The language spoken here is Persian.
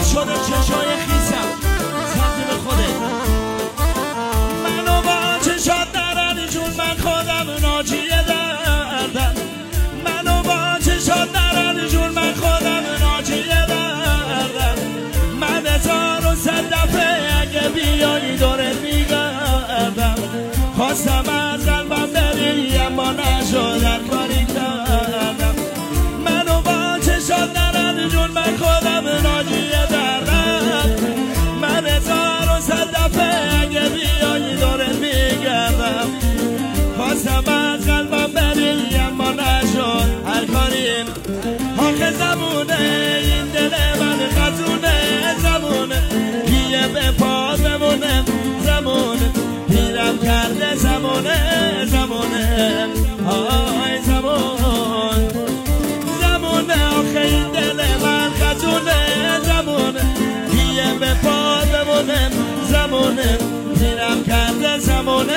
شده چشای خیسم تقدیم خودت منو با چشات درنی جون من خودم ناجی دردم منو با چشات درنی جون من خودم ناجی دردم من 1100 دفعه اگه بیایی دورت میگردم خواستم از قلبم بری اما نشد هر کاری کردم منو با چشات درنی جون من خودم ناجی دردم من 1100 دفعه اگه بیایی دورت میگردم خواستم از قلبم بری اما نشد هر کاری آخه زمونه این دل من خزونه زمونه پیه به پا بمونه زمونه پیرم کرده زمونه زمونه آی زمون زمونه آخه این دل من خزونه زمونه پیه به پا بمونه زمونه پیرم کرده زمونه